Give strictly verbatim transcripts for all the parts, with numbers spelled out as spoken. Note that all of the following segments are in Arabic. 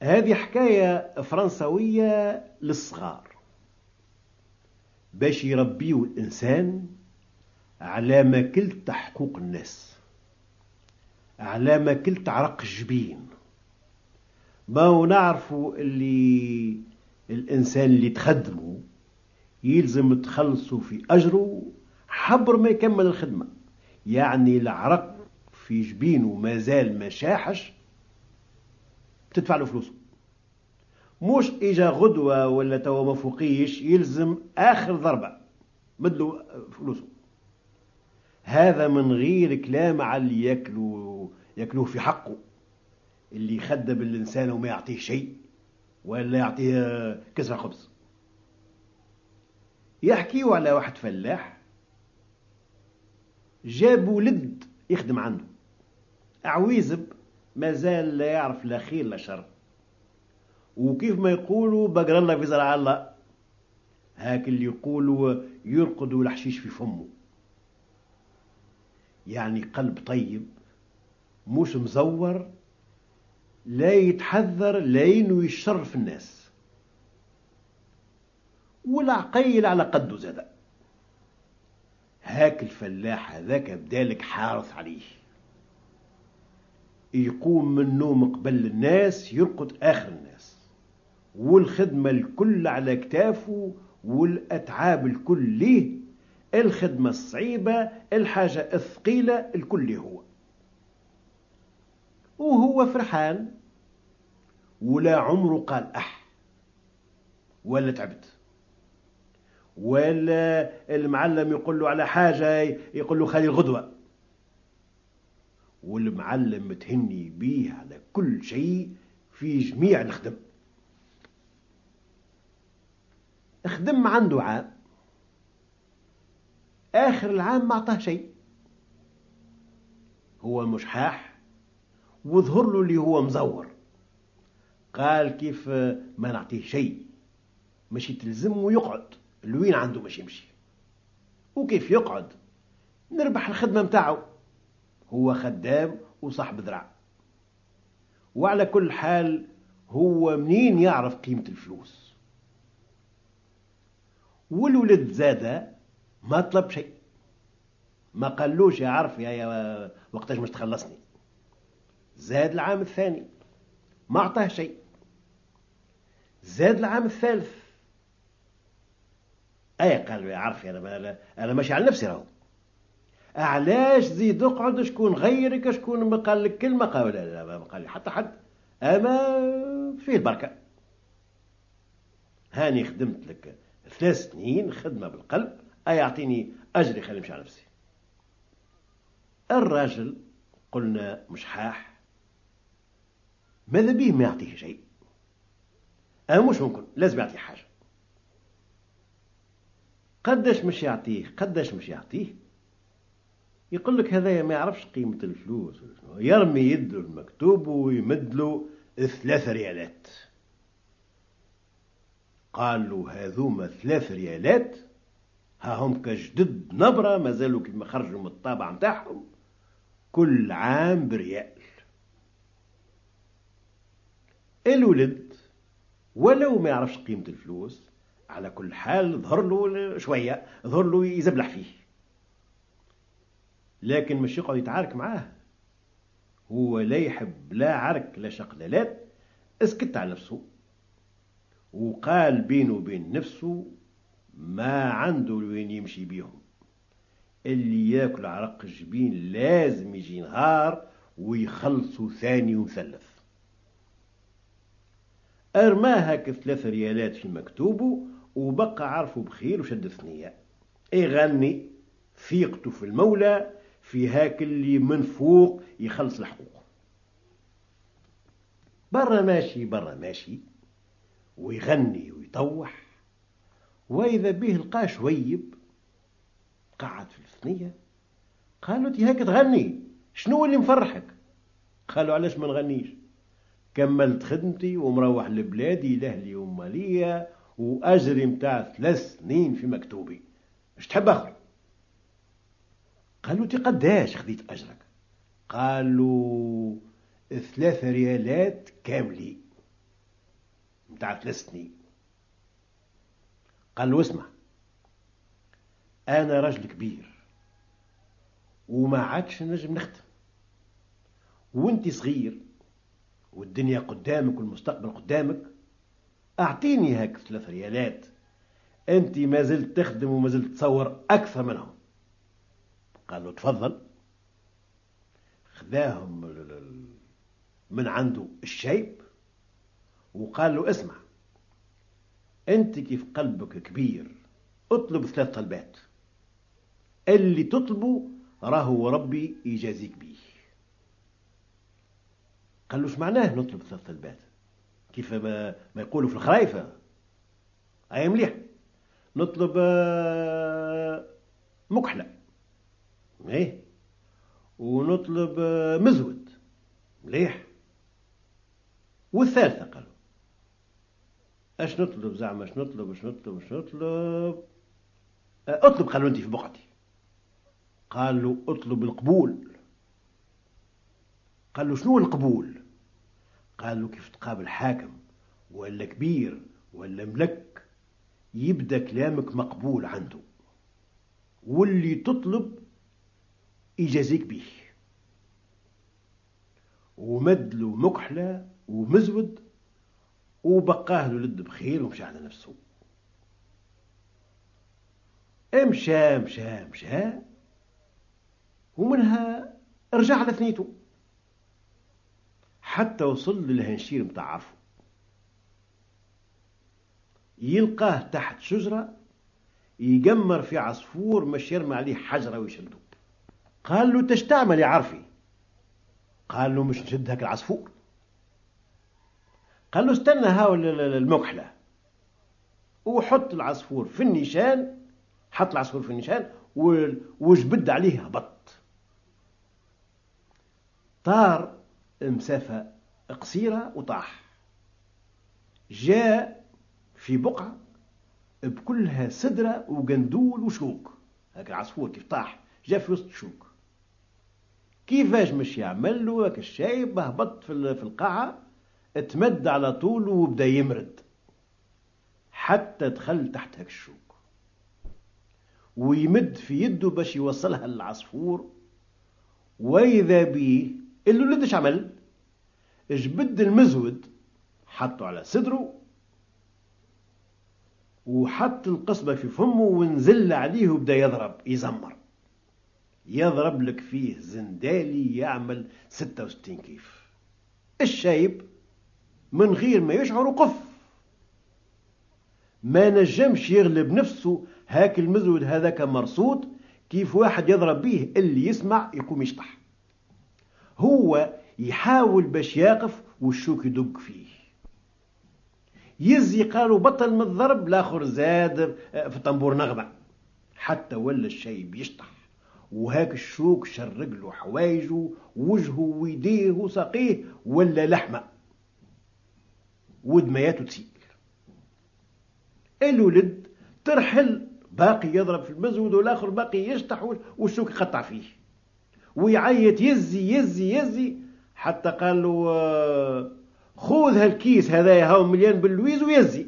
هذه حكاية فرنسوية للصغار باش يربيو الإنسان على ماكلة حقوق الناس، على ماكلة عرق الجبين. ما نعرفوا اللي الإنسان اللي تخدمه يلزم تخلصوا في أجره حبر ما يكمل الخدمة، يعني العرق في جبينه مازال ما شاحش تدفع له فلوسه، مش إجا غدوة ولا توا ما فوقيش يلزم آخر ضربة مدلو فلوسه. هذا من غير كلام على اللي ياكلوا ياكلوه في حقه، اللي يخدم الإنسان وما يعطيه شيء ولا يعطيه كسرة خبز. يحكيوا على واحد فلاح جاب ولد يخدم عنده، عويزب مازال لا يعرف لا خير لا شر، وكيف ما يقولوا بقر الله في زرع الله، هاك اللي يقولوا يرقد الحشيش في فمه، يعني قلب طيب مش مزور، لا يتحذر لا ينوي الشر في الناس، والعقيل على قده زاد. هاك الفلاح هذاك بدالك حارث عليه، يقوم من النوم قبل الناس يرقد آخر الناس، والخدمة الكل على كتافه والأتعاب الكل ليه، الخدمة الصعيبة الحاجة الثقيلة الكل هو، وهو فرحان ولا عمره قال أح ولا تعبت، ولا المعلم يقول له على حاجة يقول له خلي الغدوة، والمعلم متهني بيه على كل شيء في جميع الخدم. خدم عنده عام، آخر العام ما أعطاه شيء، هو مشحاح وظهر له اللي هو مزور، قال كيف ما نعطيه شيء ماشي تلزم ويقعد لوين عنده ماشي يمشي، وكيف يقعد نربح الخدمة متاعه، هو خدام وصاحب ذراع. وعلى كل حال هو منين يعرف قيمة الفلوس؟ والولد زاد ما طلب شيء، ما قالوش يا عرف يا, يا وقتاش مش تخلصني. زاد العام الثاني ما أعطاه شيء، زاد العام الثالث أي قال يا عرف أنا أنا ماشي على نفسي راهو، علاش زيد اقعد شكون غيرك شكون ما قال لك كلمة؟ قال لا لا ما قال لي حتى حد، أما فيه البركة، هاني خدمت لك ثلاث سنين خدمة بالقلب أي أعطيني أجري خلي نمشي على نفسي. الراجل قلنا مشحاح ماذا به ما يعطيه شيء، أنا مش ممكن لازم يعطيه حاجة، قداش مش يعطيه قداش مش يعطيه يقول لك هذايا ما يعرفش قيمة الفلوس، يرمي يده المكتوب ويمد له ثلاث ريالات. قال له هذوما ثلاث ريالات ها هم كجدد نبرة مازالوا كما خرجوا من الطابع متاعهم، كل عام بريال. الولد ولو ما يعرفش قيمة الفلوس على كل حال ظهر له شوية، ظهر له يزبلح فيه، لكن مش يقعد يتعارك معاه، هو لا يحب لا عرك لا شقلالات، اسكت على نفسه وقال بينه وبين نفسه ما عنده وين يمشي بيهم، اللي ياكل عرق الجبين لازم يجي نهار ويخلصوا ثاني وثلث. أرماها كثلاث ريالات في مكتوبه وبقى عارفه بخير وشد ثنية، يغني ثيقته في المولى في هاك اللي من فوق يخلص الحقوق. برا ماشي برا ماشي ويغني ويطوح، وإذا به لقى شويب قعد في الثنية، قالوا تي هاك تغني شنو اللي مفرحك؟ قالوا علاش ما نغنيش، كملت خدمتي ومروح لبلادي لأهلي ومالية وأجري متاع ثلاث سنين في مكتوبي، اش تحب آخر؟ قالوا تي قداش خذيت أجرك؟ قالوا ثلاث ريالات كاملين. متاع ثلاث سنين. قال له اسمع، أنا رجل كبير وما عادش نجم نخدم، وانت صغير والدنيا قدامك والمستقبل قدامك، أعطيني هاك ثلاث ريالات، أنت ما زلت تخدم وما زلت تصور أكثر منهم. قال له تفضل. خذاهم من عنده الشيب وقال له اسمع، أنت كيف قلبك كبير اطلب ثلاث طلبات، اللي تطلبه راهو ربي يجازيك به. قال له ايش معناه نطلب ثلاث طلبات؟ كيف ما, ما يقولوا في الخرايفة. أي مليح، نطلب مكحلة، ايه، ونطلب مزود، مليح. والثالثة قالوا اش نطلب زعما، اش نطلب اش نطلب اش نطلب اطلب. قالوا انت في بقعتي. قال له اطلب القبول. قال له شنو القبول؟ قال له كيف تقابل حاكم ولا كبير ولا ملك يبدأ كلامك مقبول عنده، واللي تطلب يجازيك به. ومد له مكحلة ومزود وبقاه له لد بخير ومشى على نفسه. امشى مشى مشى ومنها رجع على ثنيته حتى وصل للهنشير متاع عرفه. يلقاه تحت شجرة يجمر في عصفور مش يرمى عليه حجرة ويشده. قال له تشتعمل يا عرفي؟ قال له مش نشد هاك العصفور. قال له استنى هاو المكحلة، وحط العصفور في النشان. حط العصفور في النشان وجبد عليه هبط. طار مسافة قصيرة وطاح. جاء في بقعة بكلها سدرة وقندول وشوك. هاك العصفور كيف طاح جاء في وسط شوك. كيفاش مش يعمل له هاك الشايب؟ هبط في القاعة، اتمد على طول وبدا يمرد حتى دخل تحت هاك الشوك، ويمد في يده باش يوصلها للعصفور. وإذا بيه اللي ولدش عمل جبد المزود حطه على صدره وحط القصبة في فمه ونزل عليه وبدا يضرب يزمر. يضرب لك فيه زندالي يعمل ستة وستين كيف. الشايب من غير ما يشعر وقف، ما نجمش يغلب نفسه. هاك المزود هذاك مرصود كيف واحد يضرب به، اللي يسمع يقوم يشطح. هو يحاول باش يقف والشوك يدق فيه. يزي قالوا بطل من الضرب، الاخر زاد في الطنبور نغمة حتى ولا الشايب يشطح. وهاك الشوك شرق له حوايجه وجهه ويديه وساقيه ولا لحمة ودمياته تسيل. الولد ترحل باقي يضرب في المزود والاخر باقي يشطح والشوك يقطع فيه ويعيط يزي يزي يزي حتى قال له خذ هالكيس هذايا هاو مليان باللويز ويزي.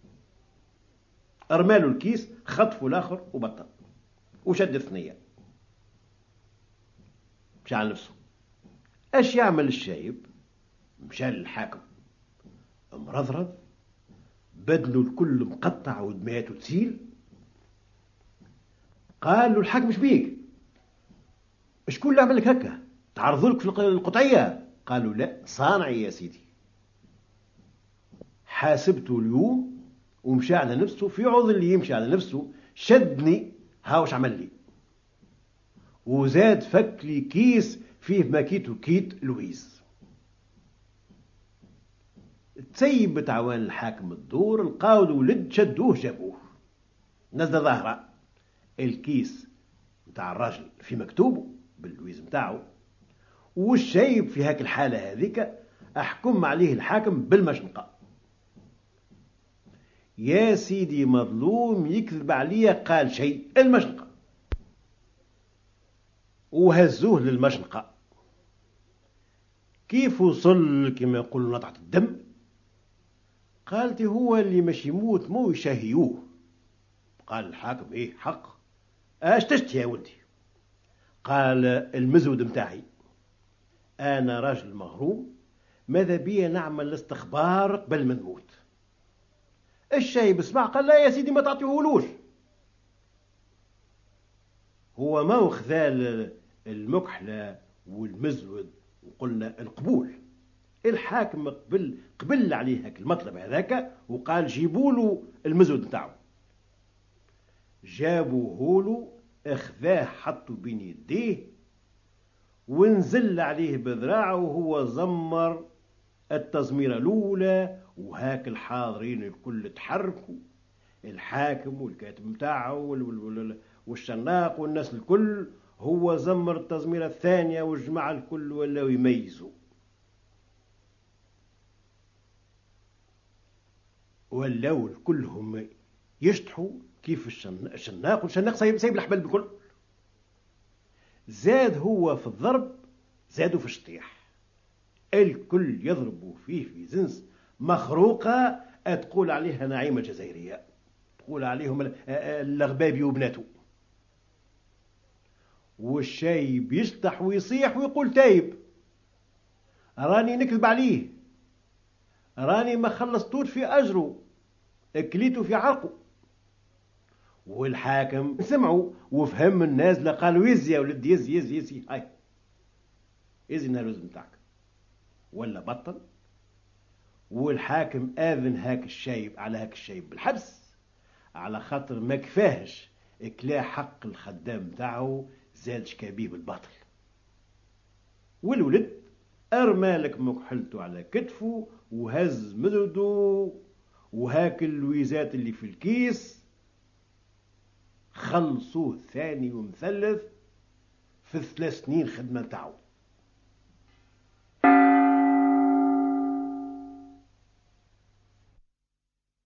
ارماله الكيس خطفه الاخر وبطل وشد الثنية مشى على نفسه. اش يعمل الشايب؟ مشى للحاكم مرضرض بدنه الكل مقطع ودمياته تسيل. قال له الحاكم اش بيك؟ شكون اللي عمل لك هكا؟ تعرضوا لك في القطعية؟ قالوا لا، صانعي يا سيدي. حاسبته اليوم ومشى على نفسه. في عوض اللي يمشي على نفسه شدني هاوش عمل لي وزاد فك لي كيس فيه ماكيت كيت لويز. تسيب تعوان الحاكم الدور، لقاو الولد شدوه جابوه نزل ظهره. الكيس متاع الراجل في مكتوبه باللويز متاعه، والشايب في هاك الحالة هذيك أحكم عليه الحاكم بالمشنقة. يا سيدي مظلوم يكذب عليا قال شيء المشنقة، وهزوه للمشنقة. كيف وصل كما يقولوا نطعة الدم؟ قالت هو اللي مش يموت مو يشهيوه. قال الحاكم ايه حق، اش تشتي يا ولدي؟ قال المزود متاعي، انا راجل مغروم، ماذا بيا نعمل الاستخبار قبل ما نموت. الشايب اسمع قال لا يا سيدي ما تعطيهولوش. هو ما خذا المكحلة والمزود وقلنا القبول. الحاكم قبل قبل عليه هاك المطلب هذاك وقال جيبوا له المزود نتاعو. جابوه له، اخذاه حطوا بين يديه ونزل عليه بذراعه وهو زمر التزميرة الأولى. وهاك الحاضرين الكل تحركوا، الحاكم والكاتب متاعه والشناق والناس الكل. هو زمر التزميرة الثانية والجماعة الكل ولاو يميزوا، ولاو كلهم يشطحوا كيف الشناق. والشناق سايب سايب الحبل بكل. زاد هو في الضرب، زادوا في الشطيح، الكل يضربوا فيه في زنس مخروقة تقول عليها نعيمة جزائرية، تقول عليهم الأغبابي وبناته. والشايب يشطح ويصيح ويقول تايب، راني نكذب عليه، راني ما خلصتوش في أجره، اكليته في عرقه. والحاكم سمعوا وفهم النازلة، قالوا يزي يا ولد يزي يزي يزي هاي يزي النهروز متاعك ولا بطل. والحاكم آذن هاك الشايب على هاك الشايب بالحبس على خاطر ما كفاهش اكلا حق الخدام متاعه، زاد شكابيه بالباطل. والولد ارمالك مكحلته على كتفه وهز مدده وهاك اللويزات اللي في الكيس خلصوه ثاني ومثلث في الثلاث سنين خدمة متاعه.